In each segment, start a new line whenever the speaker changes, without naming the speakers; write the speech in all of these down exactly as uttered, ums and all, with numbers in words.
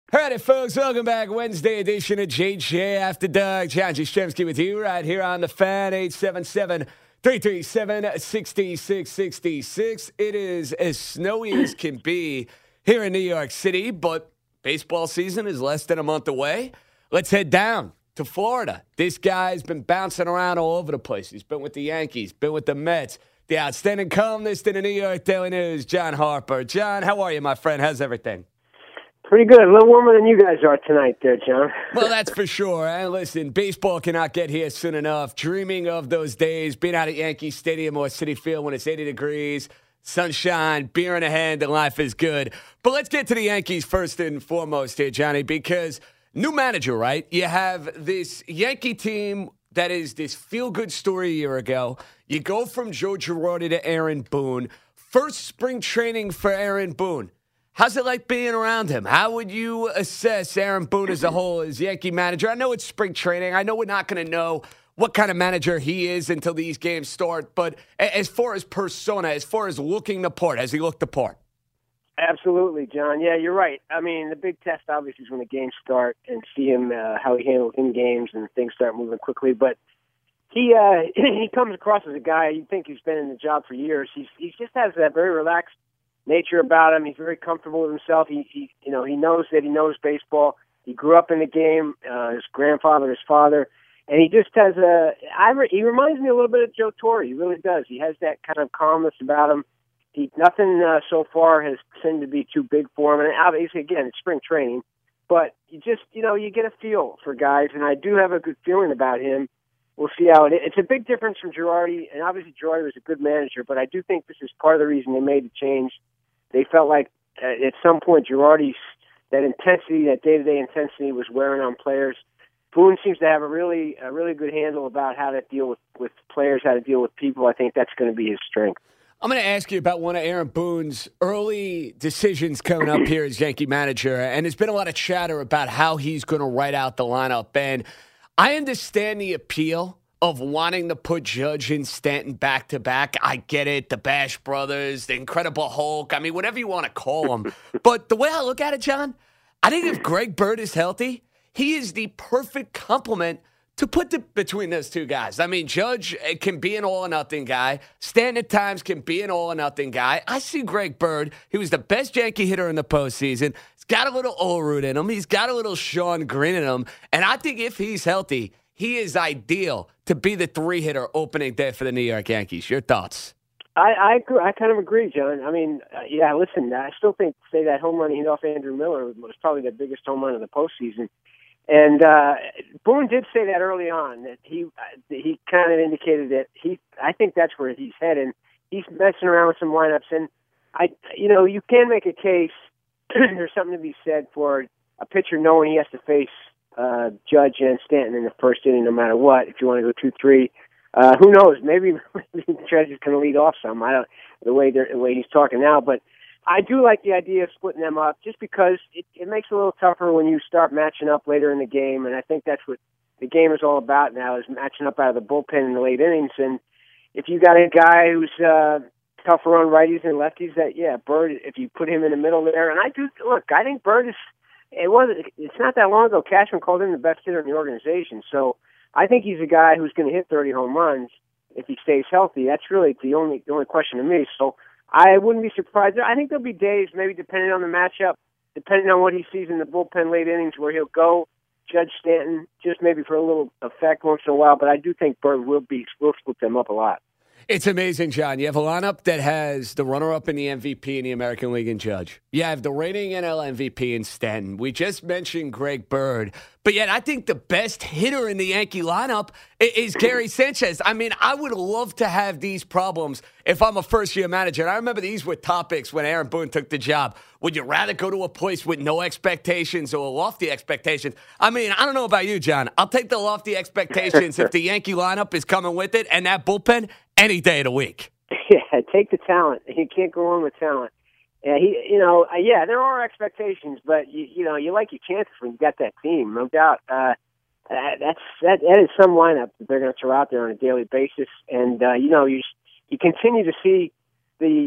All right, folks, welcome back. Wednesday edition of J J After Dark. John Jastrzemski with you right here on the Fan, eight seven seven, three three seven, six six six six. It is as snowy as can be here in New York City, but baseball season is less than a month away. Let's head down to Florida. This guy's been bouncing around all over the place. He's been with the Yankees, been with the Mets. The outstanding columnist in the New York Daily News, John Harper. John, how are you, my friend? How's everything?
Pretty good. A little warmer than you guys are tonight there, John.
Well, that's for sure. And listen, baseball cannot get here soon enough. Dreaming of those days, being out at Yankee Stadium or Citi Field when it's eighty degrees, sunshine, beer in a hand, and life is good. But let's get to the Yankees first and foremost here, Johnny, because new manager, right? You have this Yankee team that is this feel-good story a year ago. You go from Joe Girardi to Aaron Boone. First spring training for Aaron Boone. How's it like being around him? How would you assess Aaron Boone as a whole as Yankee manager? I know it's spring training. I know we're not going to know what kind of manager he is until these games start. But as far as persona, as far as looking the part, has he looked the part?
Absolutely, John. Yeah, you're right. I mean, the big test obviously is when the games start and see him uh, how he handles in games and things start moving quickly. But he uh, he comes across as a guy you think he's been in the job for years. He's he just has that very relaxed nature about him. He's very comfortable with himself. He, he, you know, he knows that he knows baseball. He grew up in the game. Uh, his grandfather, his father, and he just has a. I re, he reminds me a little bit of Joe Torre. He really does. He has that kind of calmness about him. He nothing uh, so far has seemed to be too big for him. And obviously, again, it's spring training, but you just, you know, you get a feel for guys, and I do have a good feeling about him. We'll see how it is. It's a big difference from Girardi, and obviously Girardi was a good manager, but I do think this is part of the reason they made the change. They felt like uh, at some point Girardi's, that intensity, that day-to-day intensity was wearing on players. Boone seems to have a really a really good handle about how to deal with, with players, how to deal with people. I think that's going to be his strength.
I'm going to ask you about one of Aaron Boone's early decisions coming up here as Yankee manager, and there's been a lot of chatter about how he's going to write out the lineup. And I understand the appeal of wanting to put Judge and Stanton back-to-back. I get it, the Bash Brothers, the Incredible Hulk, I mean, whatever you want to call them. But the way I look at it, John, I think if Greg Bird is healthy, he is the perfect complement to put the, between those two guys. I mean, Judge can be an all-or-nothing guy. Stanton at times can be an all-or-nothing guy. I see Greg Bird. He was the best Yankee hitter in the postseason. He's got a little Olerud in him. He's got a little Sean Green in him. And I think if he's healthy, he is ideal to be the three-hitter opening day for the New York Yankees. Your thoughts?
I I, agree, I kind of agree, John. I mean, uh, yeah, listen, I still think, say, that home run he hit off Andrew Miller was probably the biggest home run of the postseason. And uh, Boone did say that early on, that he uh, he kind of indicated that he, I think that's where he's heading. He's messing around with some lineups. And, I, you know, you can make a case, there's something to be said for a pitcher knowing he has to face Uh, Judge and Stanton in the first inning, no matter what. If you want to go two three, uh, who knows? Maybe, maybe Judge is going to lead off some. I don't the way the way he's talking now, but I do like the idea of splitting them up, just because it, it makes it a little tougher when you start matching up later in the game, and I think that's what the game is all about now, is matching up out of the bullpen in the late innings. And if you got a guy who's uh, tougher on righties and lefties, that yeah, Bird. If you put him in the middle there, and I do look, I think Bird is. It wasn't. It's not that long ago Cashman called him the best hitter in the organization. So I think he's a guy who's going to hit thirty home runs if he stays healthy. That's really the only the only question to me. So I wouldn't be surprised. I think there'll be days, maybe depending on the matchup, depending on what he sees in the bullpen late innings, where he'll go Judge Stanton just maybe for a little effect once in a while. But I do think Bird will be will split them up a lot.
It's amazing, John. You have a lineup that has the runner-up in the M V P in the American League in Judge. You have the reigning N L M V P in Stanton. We just mentioned Greg Bird. But yet I think the best hitter in the Yankee lineup is Gary Sanchez. I mean, I would love to have these problems if I'm a first-year manager. And I remember these were topics when Aaron Boone took the job. Would you rather go to a place with no expectations or lofty expectations? I mean, I don't know about you, John. I'll take the lofty expectations if the Yankee lineup is coming with it, and that bullpen any day of the week.
Yeah, take the talent. You can't go wrong with talent. Yeah, he, you know, uh, yeah, there are expectations, but you, you know, you like your chances when you got that team, no doubt. Uh, that's that, that is some lineup that they're going to throw out there on a daily basis, and uh, you know, you you continue to see the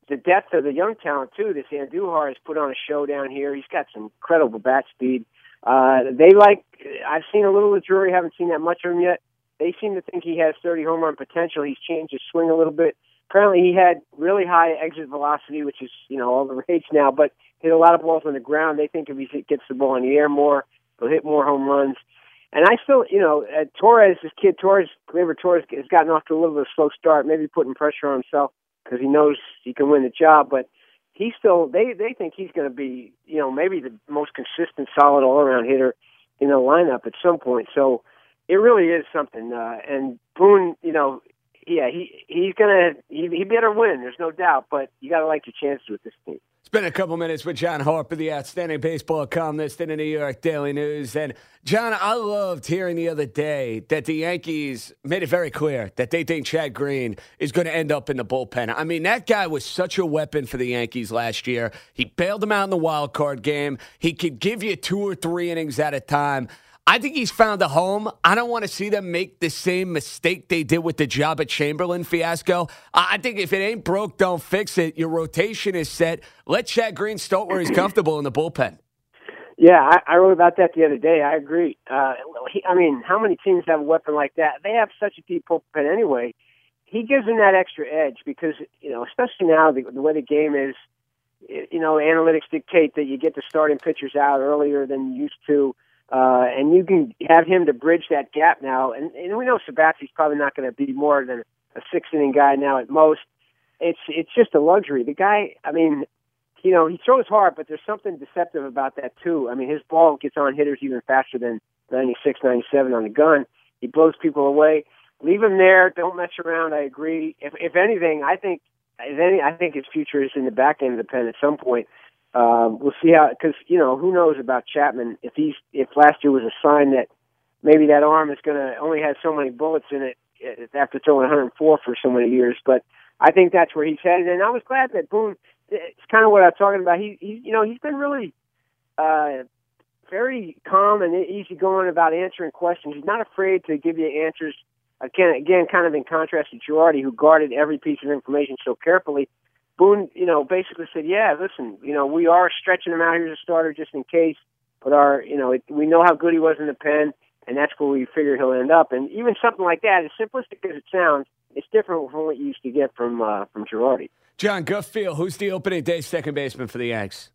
the depth of the young talent, too. This Andujar has put on a show down here. He's got some incredible bat speed. Uh, they like, I've seen a little of Drury, haven't seen that much of him yet. They seem to think he has thirty home run potential. He's changed his swing a little bit. Apparently he had really high exit velocity, which is, you know, all the rage now, but hit a lot of balls on the ground. They think if he gets the ball in the air more, he'll hit more home runs. And I still, you know, uh, Torres, this kid Torres, Gleyber Torres, has gotten off to a little bit of a slow start, maybe putting pressure on himself because he knows he can win the job. But he still, they, they think he's going to be, you know, maybe the most consistent, solid all-around hitter in the lineup at some point. So it really is something. Uh, and Boone, you know, yeah, he he's gonna he, he better win. There's no doubt, but you got to like your chances with this team.
Spent a couple minutes with John Harper, the outstanding baseball columnist in the New York Daily News. And, John, I loved hearing the other day that the Yankees made it very clear that they think Chad Green is going to end up in the bullpen. I mean, that guy was such a weapon for the Yankees last year. He bailed them out in the wild card game. He could give you two or three innings at a time. I think he's found a home. I don't want to see them make the same mistake they did with the Joba Chamberlain fiasco. I think if it ain't broke, don't fix it. Your rotation is set. Let Chad Green start where he's comfortable in the bullpen.
Yeah, I, I wrote about that the other day. I agree. Uh, he, I mean, how many teams have a weapon like that? They have such a deep bullpen anyway. He gives them that extra edge because, you know, especially now the, the way the game is, you know, analytics dictate that you get the starting pitchers out earlier than you used to. Uh, and you can have him to bridge that gap now. And, and we know Sabathi's probably not going to be more than a six-inning guy now at most. It's it's just a luxury. The guy, I mean, you know, he throws hard, but there's something deceptive about that, too. I mean, his ball gets on hitters even faster than ninety-six, ninety-seven on the gun. He blows people away. Leave him there. Don't mess around. I agree. If, if anything, I think if any, I think his future is in the back end of the pen at some point. Um, we'll see how, because, you know, who knows about Chapman. If he's, if last year was a sign that maybe that arm is going to only have so many bullets in it after throwing one hundred four for so many years. But I think that's where he's headed. And I was glad that Boone, it's kind of what I was talking about. He, he you know, he's been really uh, very calm and easygoing about answering questions. He's not afraid to give you answers. Again, again, kind of in contrast to Girardi, who guarded every piece of information so carefully. Boone, you know, basically said, yeah, listen, you know, we are stretching him out here as a starter just in case, but our, you know, it, we know how good he was in the pen, and that's where we figure he'll end up. And even something like that, as simplistic as it sounds, it's different from what you used to get from uh, from Girardi.
John, gut feel, who's the opening day second baseman for the Yanks?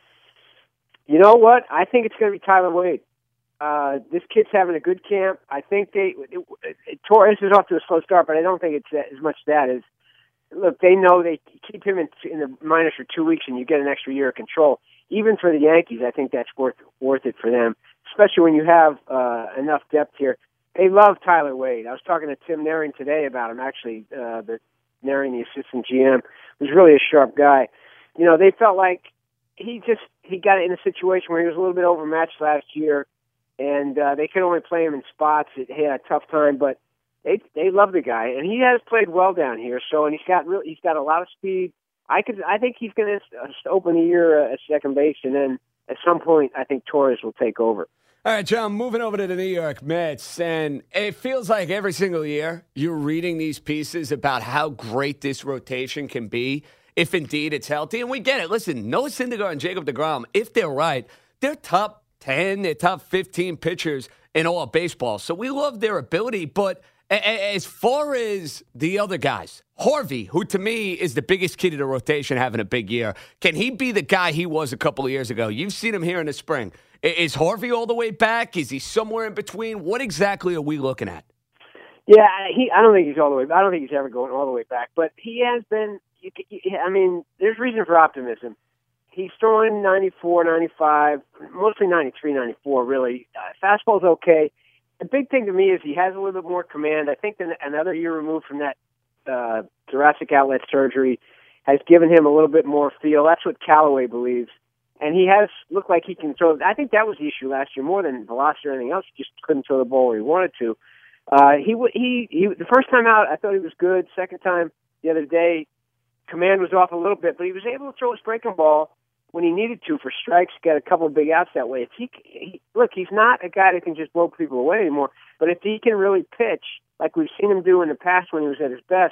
You know what? I think it's going to be Tyler Wade. Uh, this kid's having a good camp. I think they, it, it, it, Torres is off to a slow start, but I don't think it's that, as much that as, look, they know they keep him in, in the minors for two weeks and you get an extra year of control. Even for the Yankees, I think that's worth worth it for them, especially when you have uh, enough depth here. They love Tyler Wade. I was talking to Tim Naring today about him, actually, uh, the Naring, the assistant G M, who's really a sharp guy. You know, they felt like he just he got in a situation where he was a little bit overmatched last year, and uh, they could only play him in spots. It, he had a tough time, but They they love the guy, and he has played well down here. So, and he's got really, he's got a lot of speed. I could I think he's going to open the year at second base, and then at some point, I think Torres will take over.
All right, John, moving over to the New York Mets, and it feels like every single year you're reading these pieces about how great this rotation can be if indeed it's healthy. And we get it. Listen, Noah Syndergaard and Jacob deGrom, if they're right, they're top ten, they're top fifteen pitchers in all of baseball. So we love their ability, but as far as the other guys, Harvey, who to me is the biggest key to the rotation having a big year, can he be the guy he was a couple of years ago? You've seen him here in the spring. Is Harvey all the way back? Is he somewhere in between? What exactly are we looking at?
Yeah, he. I don't think he's all the way. I don't think he's ever going all the way back. But he has been. You, I mean, there's reason for optimism. He's throwing ninety-four, ninety-five, mostly ninety-three, ninety-four. Really, uh, fastball's okay. The big thing to me is he has a little bit more command. I think that another year removed from that uh, thoracic outlet surgery has given him a little bit more feel. That's what Callaway believes. And he has looked like he can throw. I think that was the issue last year, more than velocity or anything else. He just couldn't throw the ball where he wanted to. Uh, he, he, he, the first time out, I thought he was good. Second time, the other day, command was off a little bit, but he was able to throw his breaking ball when he needed to for strikes, got a couple of big outs that way. If he, he look, he's not a guy that can just blow people away anymore, but if he can really pitch like we've seen him do in the past when he was at his best,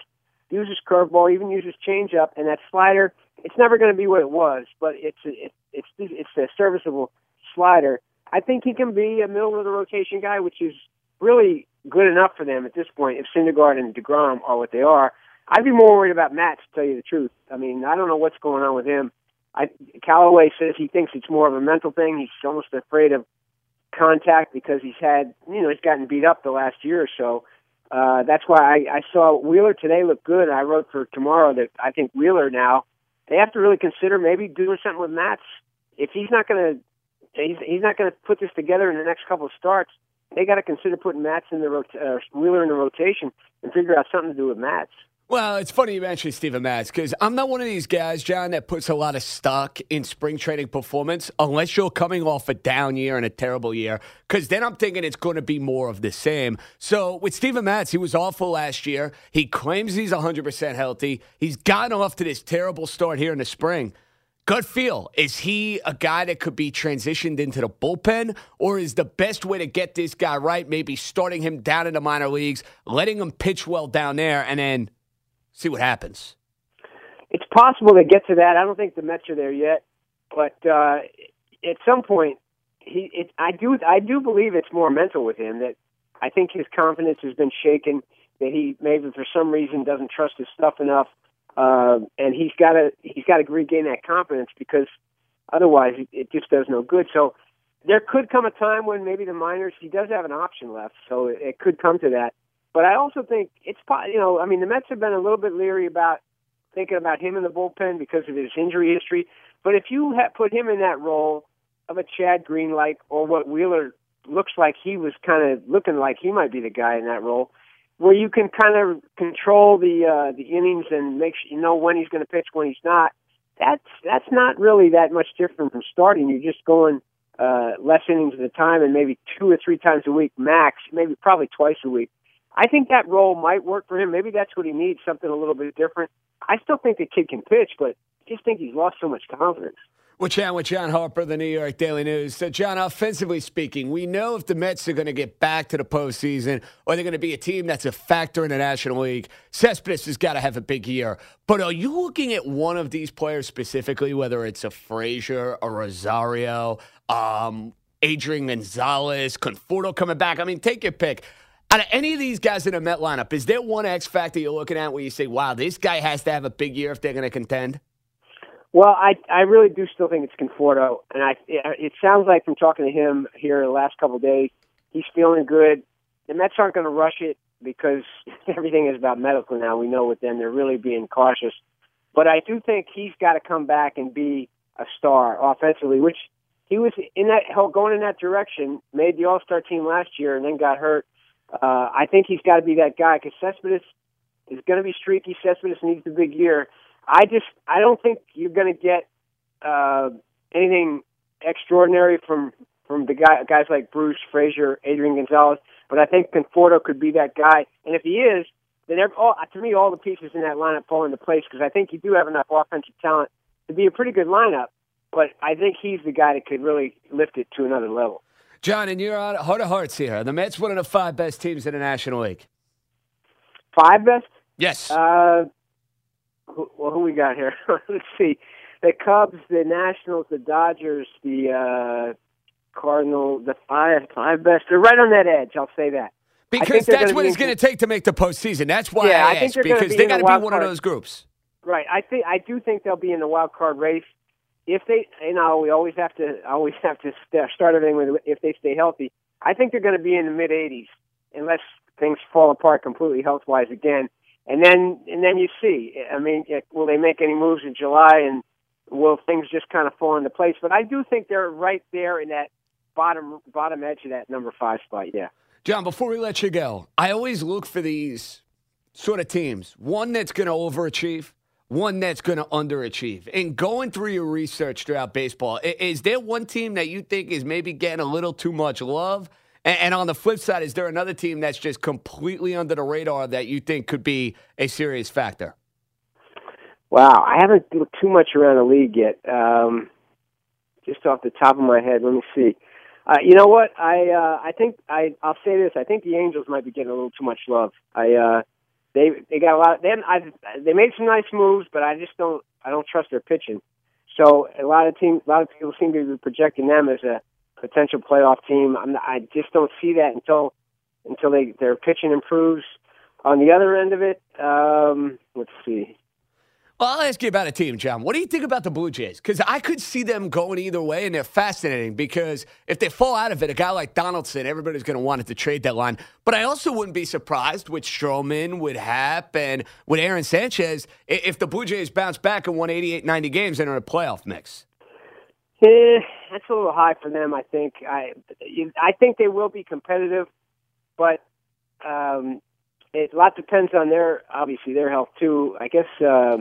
uses curveball, even uses changeup, and that slider. It's never going to be what it was, but it's it, it's it's a serviceable slider. I think he can be a middle of the rotation guy, which is really good enough for them at this point. If Syndergaard and DeGrom are what they are, I'd be more worried about Matz, to tell you the truth. I mean, I don't know what's going on with him. I, Callaway says he thinks it's more of a mental thing. He's almost afraid of contact because he's had, you know, he's gotten beat up the last year or so. Uh, that's why I, I saw Wheeler today look good. I wrote for tomorrow that I think Wheeler now, they have to really consider maybe doing something with Matz. If he's not going to, he's, he's not going to put this together in the next couple of starts, they got to consider putting Matz in the rot- uh, Wheeler in the rotation and figure out something to do with Matz.
Well, it's funny you mentioned Steven Matz because I'm not one of these guys, John, that puts a lot of stock in spring training performance unless you're coming off a down year and a terrible year, because then I'm thinking it's going to be more of the same. So with Steven Matz, he was awful last year. He claims he's one hundred percent healthy. He's gotten off to this terrible start here in the spring. Gut feel, is he a guy that could be transitioned into the bullpen, or is the best way to get this guy right maybe starting him down in the minor leagues, letting him pitch well down there, and then see what happens?
It's possible to get to that. I don't think the Mets are there yet, but uh, at some point, he. It, I do. I do believe it's more mental with him. That I think his confidence has been shaken. That he maybe for some reason doesn't trust his stuff enough, uh, and he's got to. He's got to regain that confidence because otherwise it, it just does no good. So there could come a time when maybe the minors. He does have an option left, so it, it could come to that. But I also think it's, you know, I mean, the Mets have been a little bit leery about thinking about him in the bullpen because of his injury history. But if you ha- put him in that role of a Chad Green-like, or what Wheeler looks like he was kind of looking like he might be the guy in that role, where you can kind of control the uh, the innings and make sure you know when he's going to pitch, when he's not, that's that's not really that much different from starting. You're just going uh, less innings at a time and maybe two or three times a week max, maybe probably twice a week. I think that role might work for him. Maybe that's what he needs, something a little bit different. I still think the kid can pitch, but I just think he's lost so much confidence.
We're chatting with John Harper, the New York Daily News. So, John, offensively speaking, we know if the Mets are going to get back to the postseason or they're going to be a team that's a factor in the National League, Cespedes has got to have a big year. But are you looking at one of these players specifically, whether it's a Frazier, a Rosario, um, Adrian Gonzalez, Conforto coming back? I mean, take your pick. Out of any of these guys in the Met lineup, is there one X factor you're looking at where you say, wow, this guy has to have a big year if they're going to contend?
Well, I I really do still think it's Conforto, and I it, it sounds like from talking to him here the last couple of days, he's feeling good. The Mets aren't going to rush it because everything is about medical now. We know with them, they're really being cautious. But I do think he's got to come back and be a star offensively, which he was in that going in that direction, made the All-Star team last year and then got hurt. Uh, I think he's got to be that guy because Cespedes is going to be streaky. Cespedes needs a big year. I just, I don't think you're going to get uh, anything extraordinary from from the guy, guys like Bruce, Frazier, Adrian Gonzalez. But I think Conforto could be that guy. And if he is, then every, all, to me, all the pieces in that lineup fall into place because I think you do have enough offensive talent to be a pretty good lineup. But I think he's the guy that could really lift it to another level.
John, and you're on heart of hearts here. The Mets one of the five best teams in the National League.
Five best?
Yes.
Uh, who, well, who we got here? Let's see. The Cubs, the Nationals, the Dodgers, the uh, Cardinals, the five five best. They're right on that edge. I'll say that.
Because that's what it's going to take to make the postseason. That's why
yeah,
I,
I think
asked,
they're
because
be
they got to be one
card.
of those groups.
Right. I think I do think they'll be in the wild card race. If they, you know, we always have to always have to start everything with if they stay healthy. I think they're going to be in the mid eighties unless things fall apart completely health wise again. And then and then you see. I mean, will they make any moves in July, and will things just kind of fall into place? But I do think they're right there in that bottom bottom edge of that number five spot. Yeah.
John, before we let you go, I always look for these sort of teams. One that's going to overachieve. One that's going to underachieve. And going through your research throughout baseball, is there one team that you think is maybe getting a little too much love? And on the flip side, is there another team that's just completely under the radar that you think could be a serious factor?
Wow, I haven't looked too much around the league yet. Um, just off the top of my head, let me see. Uh, you know what? I uh, I think I I'll say this. I think the Angels might be getting a little too much love. I uh, they they got a lot. Then I they made some nice moves, but I just don't I don't trust their pitching. So a lot of teams, a lot of people seem to be projecting them as a potential playoff team. I'm not, I just don't see that until until they their pitching improves. On the other end of it, um, let's see.
Well, I'll ask you about a team, John. What do you think about the Blue Jays? Because I could see them going either way, and they're fascinating because if they fall out of it, a guy like Donaldson, everybody's going to want at the trade deadline. But I also wouldn't be surprised with Stroman, with Happ, and with Aaron Sanchez if the Blue Jays bounce back and won eighty-eight, ninety games and are in a playoff mix.
Eh, that's a little high for them, I think. I, I think they will be competitive, but um, it, a lot depends on their, obviously, their health, too. I guess... Uh,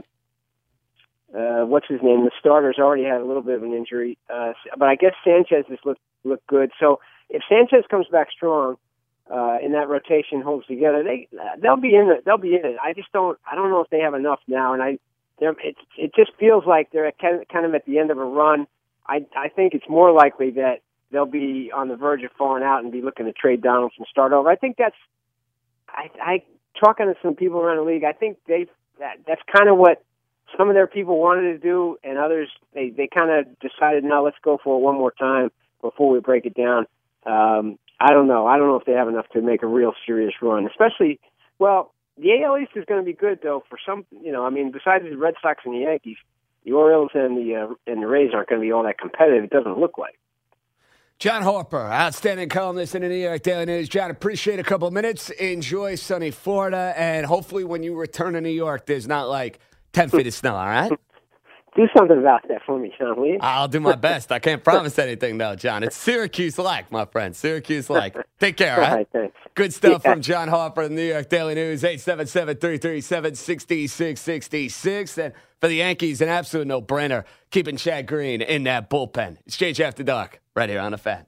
Uh, what's his name? The starters already had a little bit of an injury, uh, but I guess Sanchez has looked looked good. So if Sanchez comes back strong, uh, and that rotation holds together, they they'll be in it. They'll be in it. I just don't. I don't know if they have enough now, and I, it it just feels like they're kind of at the end of a run. I I think it's more likely that they'll be on the verge of falling out and be looking to trade Donaldson, start over. I think that's. I I talking to some people around the league. I think they that that's kind of what some of their people wanted to do, and others, they, they kind of decided, no, let's go for it one more time before we break it down. Um, I don't know. I don't know if they have enough to make a real serious run, especially, well, the A L East is going to be good, though, for some, you know, I mean, besides the Red Sox and the Yankees, the Orioles and the, uh, and the Rays aren't going to be all that competitive. It doesn't look like.
John Harper, outstanding columnist in the New York Daily News. John, appreciate a couple of minutes. Enjoy sunny Florida, and hopefully when you return to New York, there's not like ten feet of snow, all right?
Do something about that for me, Sean, will you?
I'll do my best. I can't promise anything, though, John. It's Syracuse-like, my friend. Syracuse-like. Take care, all right?
All right, thanks.
Good stuff
Yeah.
from John Harper, the New York Daily News, eight seven seven, three three seven, six six six six. And for the Yankees, an absolute no-brainer, keeping Chad Green in that bullpen. It's J J After Dark, right here on the Fan.